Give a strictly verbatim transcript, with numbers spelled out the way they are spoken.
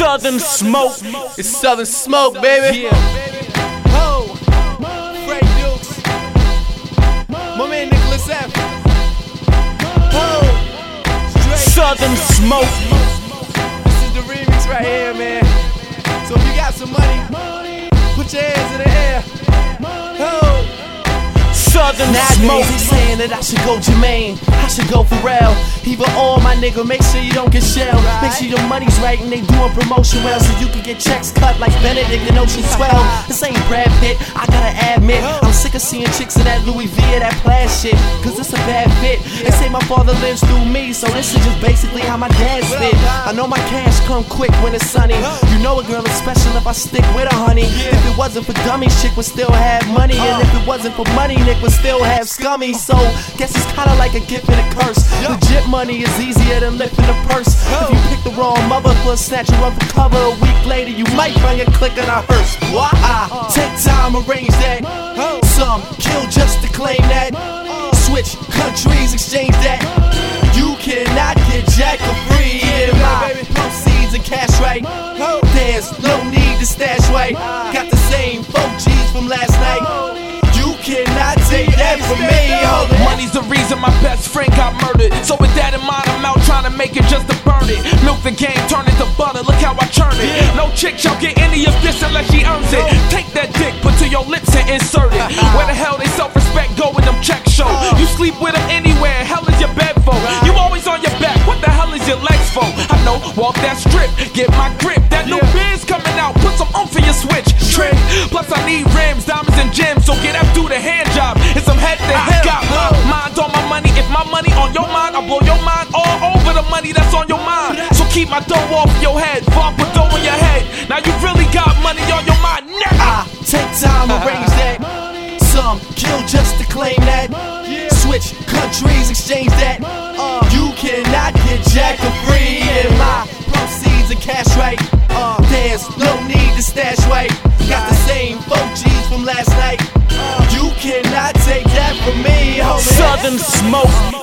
Southern Smoke. It's Southern Smoke, baby. Yeah. Ho, Frank Dukes, my man Nicholas F. Ho, Straight. Southern Smoke. This is the remix right here, man. So if you got some money, put your hands in the air. Ho. Southern Smoke. Nowadays they saying that I should go Jermaine, I should go Pharrell. Either or, my nigga, make sure you don't get shelled. Make sure your money's right and they doing promotion well, so you can get checks cut like Benedict and Ocean twelve. This ain't Brad Pitt, I gotta admit, I'm sick of seeing chicks in that Louis V or that plaid shit, cause it's a bad fit. They say my father lives through me, so this is just basically how my dad spit. I know my cash come quick when it's sunny. You know a girl is special if I stick with her, honey. If it wasn't for dummies, chick would still have money. And if it wasn't for money, Nick would still have scummy. So, guess it's kinda like a gift and a curse. Legit money is easier than lifting a purse. If you pick the wrong mother for a snatch you run for cover, a week later you might bring a click on a hearse. I take time, arrange that. Some kill just to claim that. Switch countries, exchange that. You cannot get jack for free in my proceeds and cash right. There's no need to stash right. Got the same four G's from last night. You cannot take that from me. Hold on. Money's the reason my best friend got murdered. So with that in mind, I'm out trying to make it just to burn it. Milk the game, turn it to butter, look how I churn it. No chick shall get any of this unless she earns it. Take that dick, put to your lips and insert it. Where the hell they self-respect go when them checks show? You sleep with them anywhere, hell is your bed for? You always on your back, what the hell is your legs for? I know, walk that strip, get my grip. That new biz coming out, put some oomph in your switch. Trick, plus I need rims, diamonds and gems, so get up, do the hand job. It's some head to head. Got my mind on my money. If my money on your mind, I'll blow your mind all over the money that's on your mind. So keep my dough off your head, fuck with dough on your head. Now you really got money on your mind, nigga. I take time, arrange that. Some kill just to claim that. Switch countries, exchange that. You cannot get jack for free in my proceeds and cash right. There's no need to stash right. Got the same four G's from last night. You cannot take that from me, homie. Southern Smoke.